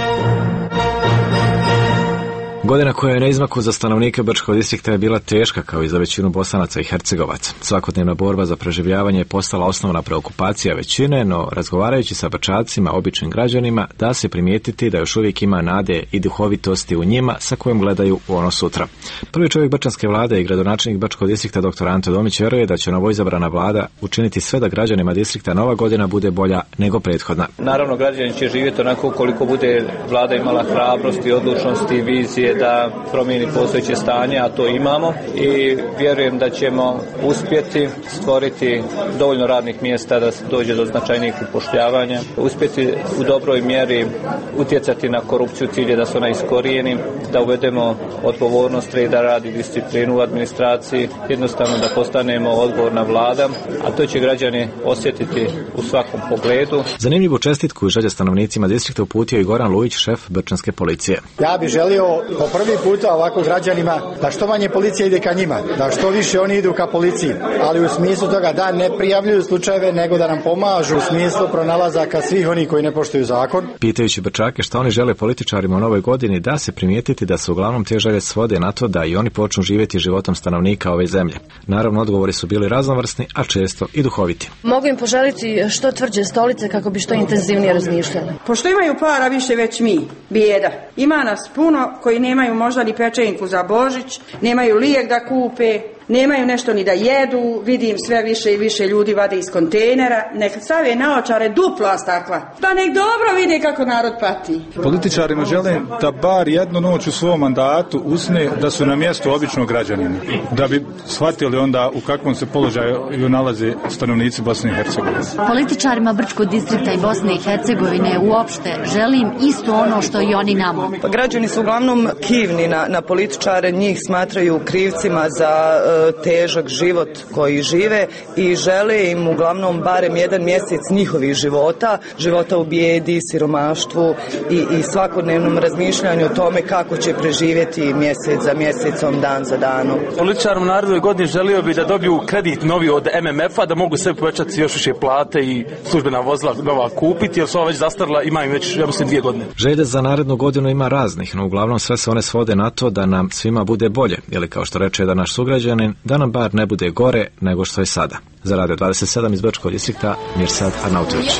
Godina koja je na izmaku za stanovnike Brčkog distrikta je bila teška kao i za većinu Bosanaca i Hercegovaca. Svakodnevna borba za preživljavanje je postala osnovna preokupacija većine, no razgovarajući sa Brčacima, običnim građanima, da se primijetiti da još uvijek ima nade i duhovitosti u njima sa kojim gledaju u ono sutra. Prvi čovjek brčanske vlade i gradonačelnik Brčkog distrikta dr. Ante Domić vjeruje da će novoizabrana vlada učiniti sve da građanima distrikta nova godina bude bolja nego prethodna. Naravno, građani će živjeti onako koliko bude vlada imala hrabrosti, odlučnosti, vizije da promijeni postojeće stanje, a to imamo, i vjerujem da ćemo uspjeti stvoriti dovoljno radnih mjesta da se dođe do značajnijih upošljavanja, uspjeti u dobroj mjeri utjecati na korupciju, cilj je da se ona iskorijeni, da uvedemo odgovornost, da radi disciplinu u administraciji, jednostavno da postanemo odgovorna vlada, a to će građani osjetiti u svakom pogledu. Zanimljivu čestitku i želje stanovnicima distrikta uputio i Goran Lujić, šef brčanske policije. Ja bih želio po prvi puta ovako građanima da što manje policija ide ka njima, da što više oni idu ka policiji, ali u smislu toga da ne prijavljuju slučajeve, nego da nam pomažu u smislu pronalazaka svih oni koji ne poštuju zakon. Pitajući Brčake šta oni žele političarima u novoj godini, da se primijetiti da se uglavnom te želje svode na to da i oni počnu živjeti životom stanovnika ove zemlje. Naravno, odgovori su bili raznovrsni, a često i duhoviti. Mogu im poželiti što tvrđe stolice kako bi što intenzivnije razmišljali. Pošto imaju para više već mi, bijeda. Ima nas puno koji nemaju možda ni pečenku za Božić, nemaju lijek da kupe, nemaju nešto ni da jedu, vidim sve više i više ljudi vade iz kontejnera, nek stave naočare dupla stakla, pa nek dobro vide kako narod pati. Političarima želim da bar jednu noć u svom mandatu usne da su na mjestu običnog građanina, da bi shvatili onda u kakvom se položaju nalaze stanovnici Bosne i Hercegovine. Političarima Brčkog distrikta i Bosne i Hercegovine uopšte želim isto ono što i oni nama. Pa građani su uglavnom kivni na političare, njih smatraju krivcima za težak život koji žive i žele im uglavnom barem jedan mjesec njihovih života u bijedi, siromaštvu i svakodnevnom razmišljanju o tome kako će preživjeti mjesec za mjesecom, dan za danom. Političar u narednoj godini želio bi da dobiju kredit novi od MMF-a, da mogu sve povećati još više plate i službena vozila nova kupiti, jer su ova već zastarila, ima im već, ja mislim, 2 godine. Želje za narednu godinu ima raznih, no uglavnom sve se one svode na to da nam svima bude bolje, ili kao što reče jedan naš sugrađanin, da nam bar ne bude gore nego što je sada. Za Radio 27 iz Bečkog distrikta, Mirsad Arnautović.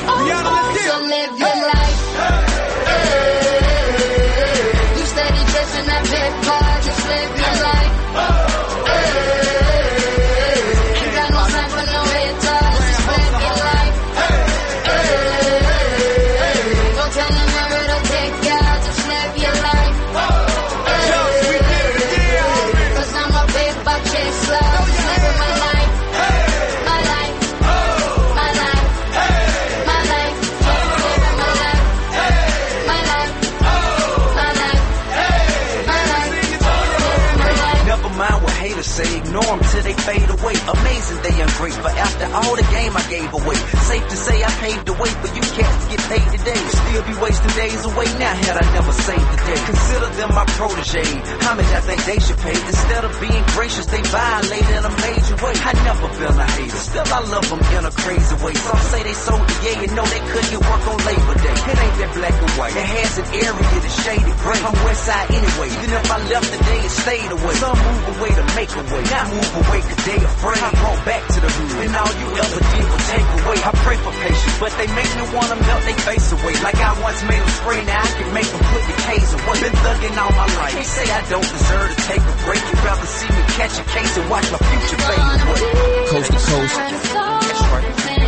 Say ignore them till they fade away. Amazing they ungrateful after all the game I gave away. Safe to say I paved the way, but you can't get paid today. Still be wasting days away now had I never saved the day. Consider them my protege. How much I think they should pay? Instead of being gracious, they violate in a major way. I never been a hater, still I love them in a crazy way. Some say they sold the yeah, you know they couldn't get work on Labor Day. It ain't that black and white. It has an area that's shaded gray. I'm west side anyway. Even if I left today, it stayed away. Some move away to make a way. Not move away cause they afraid. I brought back to the hood, and all you ever did was take away. I pray for patience, but they make me wanna melt they face away. Like I once made them spray, now I can make them put the K's away. Been thugging all my life. They say I don't deserve to take a break. You'd rather see me catch a case and watch my future fade away. Coast to coast. That's right.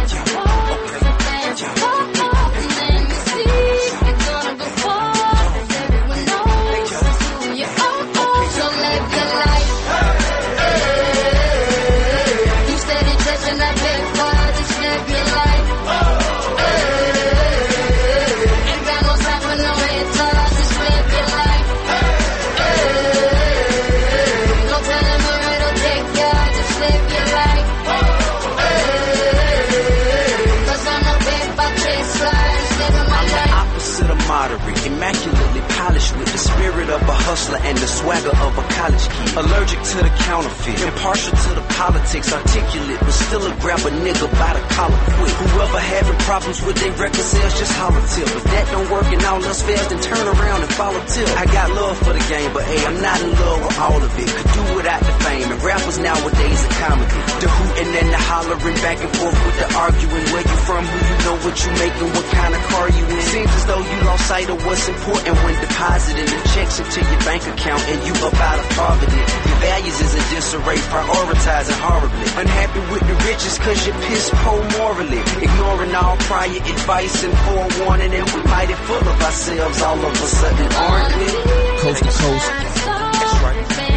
Immaculately polished with the spirit of a hustler and the swagger of a college kid. Allergic to the counterfeit, impartial to the politics, articulate, but still a grab a nigga by the collar quick. Whoever having problems with their record sales, just holler tip. If that don't work and all else fails, then turn around and follow tip. I got love for the game, but hey, I'm not in love with all of it. Could do without the fame, and rappers nowadays are comedy. The hooting and the hollering, back and forth with the arguing. Where you from, who you know, what you making, what kind of car you in. Seems as though you lost sight of what's important when depositing the checks into your bank account and you up out of poverty. Your values is in disarray, prioritizing horribly. Unhappy with the riches cause you're piss poor morally. Ignoring all prior advice and forewarning, and we mighty full of ourselves all of a sudden, aren't we? Coast to coast. That's right.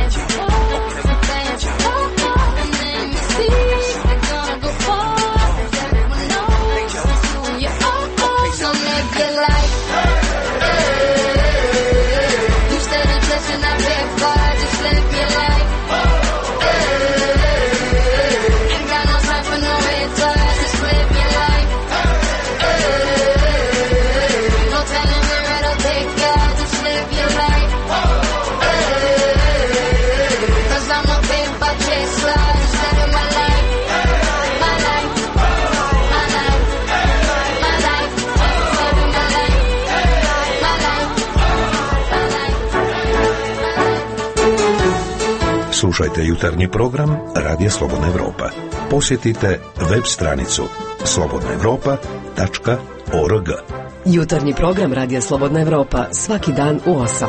Slušajte jutarnji program Radija Slobodna Evropa. Posjetite web stranicu slobodnaevropa.org. Jutarnji program Radija Slobodna Evropa svaki dan u 8.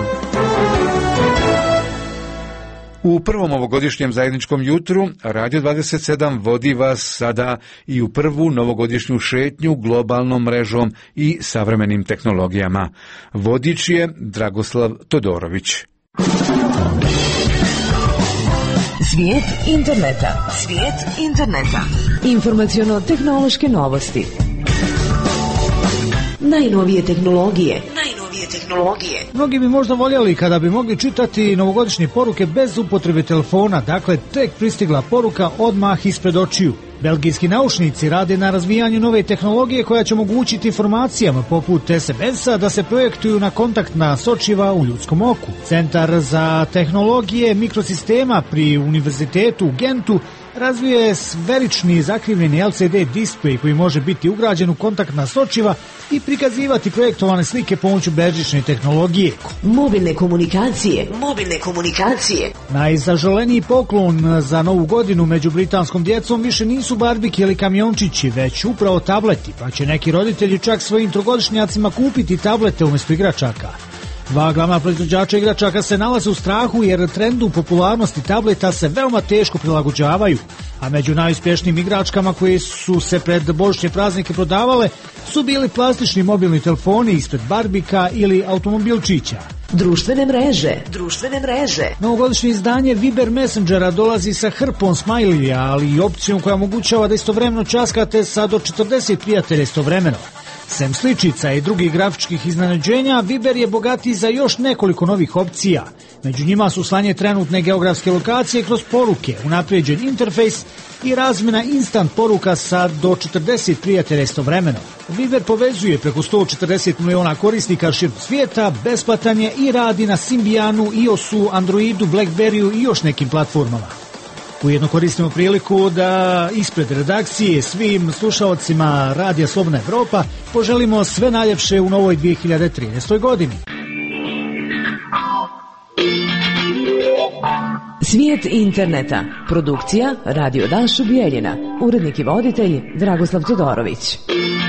U prvom ovogodišnjem zajedničkom jutru Radio 27 vodi vas sada i u prvu novogodišnju šetnju globalnom mrežom i savremenim tehnologijama. Vodič je Dragoslav Todorović. Svijet interneta. Svijet interneta. Informaciono-tehnološke novosti. Najnovije tehnologije. tehnologije. Mnogi bi možda voljeli kada bi mogli čitati novogodišnje poruke bez upotrebe telefona, dakle tek pristigla poruka odmah ispred očiju. Belgijski naučnici rade na razvijanju nove tehnologije koja će omogućiti informacijama poput SMS-a da se projektuju na kontaktna sočiva u ljudskom oku. Centar za tehnologije mikrosistema pri Univerzitetu u Gentu razvio je sferični zakrivljeni LCD displej koji može biti ugrađen u kontaktna sočiva i prikazivati projektovane slike pomoću bežične tehnologije. Mobilne komunikacije. Najzaželeniji poklon za novu godinu među britanskom djecom više nisu barbike ili kamiončići, već upravo tableti, pa će neki roditelji čak svojim trogodišnjacima kupiti tablete umjesto igračaka. Dva glavna proizvođača igračaka se nalaze u strahu jer trendu popularnosti tableta se veoma teško prilagođavaju, a među najuspješnijim igračkama koje su se pred božićne praznike prodavale su bili plastični mobilni telefoni ispred barbika ili automobilčića. Društvene mreže. Novogodišnje izdanje Viber Messengera dolazi sa hrpom smajlija, ali i opcijom koja omogućava da istovremeno časkate sa do 40 prijatelja istovremeno. Sem sličica i drugih grafičkih iznenađenja, Viber je bogatiji za još nekoliko novih opcija. Među njima su slanje trenutne geografske lokacije kroz poruke, unaprijeđen interfejs i razmjena instant poruka sa do 40 prijatelja istovremeno. Viber povezuje preko 140 miliona korisnika širom svijeta, besplatan je i radi na Symbianu, iOS-u, Androidu, Blackberryu i još nekim platformama. Ujedno koristimo priliku da ispred redakcije svim slušaocima Radija Slobodna Evropa poželimo sve najljepše u novoj 2013. godini. Svijet interneta. Produkcija Radio Dašo Bijeljina. Urednik i voditelj Dragoslav Todorović.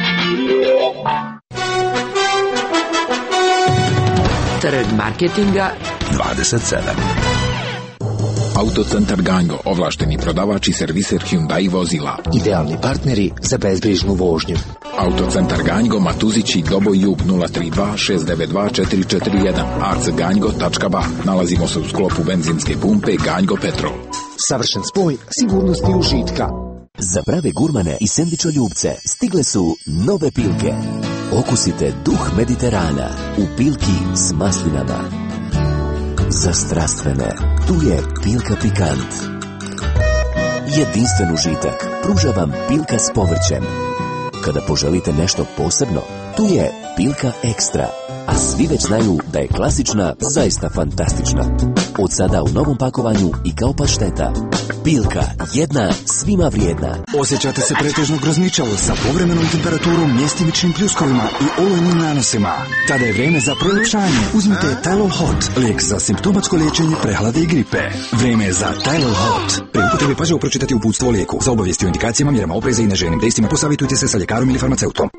Trg marketinga 27. Autocentar Gango, ovlašteni prodavač i serviser Hyundai vozila. Idealni partneri za bezbrižnu vožnju. Autocentar Gango, Matuzići, Doboj Jug 032 692 441, arcgango.ba. Nalazimo se u sklopu benzinske pumpe Gango Petrol. Savršen spoj sigurnosti i užitka. Za prave gurmane i sendvičoljubce stigle su nove Pilke. Okusite duh Mediterana u Pilki s maslinama. Za strastvene, tu je Pilka Pikant. Jedinstven užitak pruža vam Pilka s povrćem. Kada poželite nešto posebno, tu je Pilka Ekstra. A svi već znaju da je klasična zaista fantastična. Od sada u novom pakovanju i kao pašteta. Pilka, jedna, svima vrijedna. Osjećate se pretežno grozničavo sa povremenom temperaturom, mjestimičnim pljuskovima i olujnim nanosima. Tada je vrijeme za proljepšanje. Uzmite Tylol Hot, lijek za simptomatsko liječenje prehlade i gripe. Vrijeme je za Tylol Hot. Pri upotrebi pažljivo pročitati uputstvo o lijeku. Za obavijesti o indikacijama, mjerama opreza i neželjenim dejstvima posavitujte se sa ljekarom ili farmaceutom.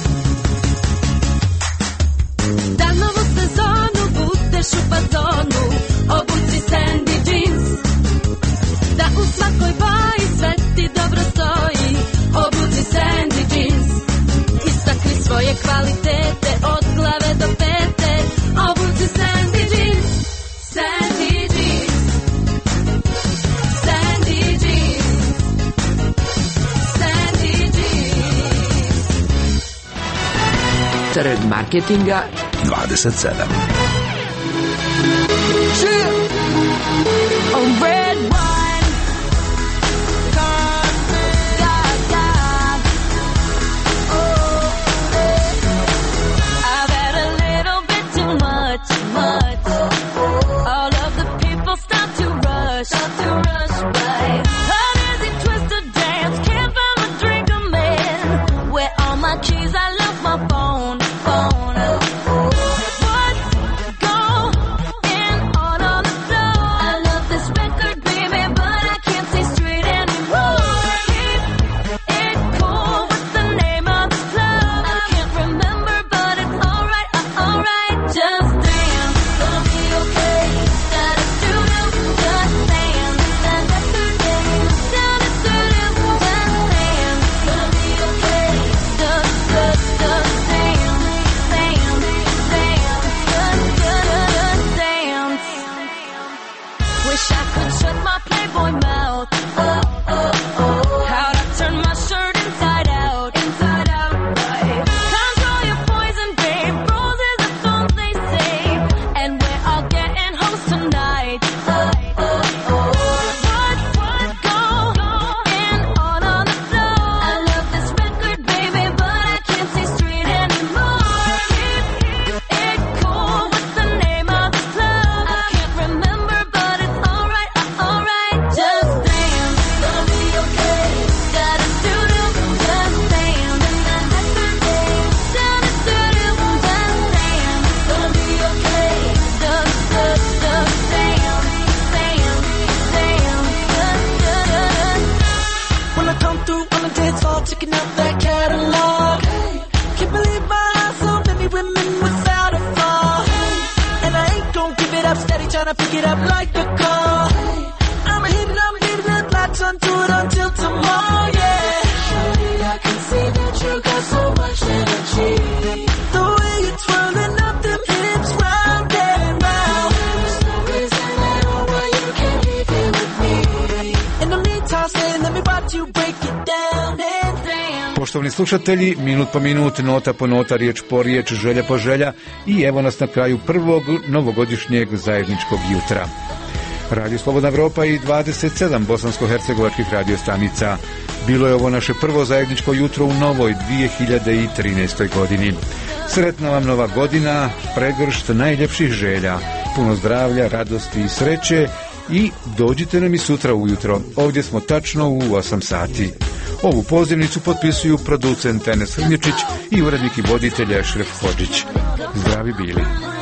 Da novu sezonu budeš u fazonu, obuci Sandy jeans. Da u svakoj boji sve ti dobro stoji, obuci Sandy jeans. Istakni svoje kvalitete od glave do pete, obuci Sandy jeans. Sandy jeans. Sandy jeans. Sandy jeans. Trg marketinga 27. Red wine, I've had a little bit too much. All of the people start to rush by. An easy twisted dance, can't find a drink I'm in. Where all my keys, I left my phone. What's tryna pick it up like a call. I'm hitting it, lights on to it until tomorrow, yeah. Surely I can see that you got so much energy. The way you're twirling up them hips round and round. There's no reason at all why you can't be here with me. In the meantime, say, let me watch you break it down and down. Poštovani slušatelji, minut po minut, nota po nota, riječ po riječ, želja po želja i evo nas na kraju prvog novogodišnjeg zajedničkog jutra. Radio Slobodna Evropa i 27 bosansko-hercegovačkih radiostanica. Bilo je ovo naše prvo zajedničko jutro u novoj 2013. godini. Sretna vam nova godina, pregršt najljepših želja, puno zdravlja, radosti i sreće i dođite nam i sutra ujutro. Ovdje smo tačno u 8 sati. Ovu pozivnicu potpisuju producent Enes Hrnječić i urednik i voditelj Ešref Hodžić. Zdravi bili.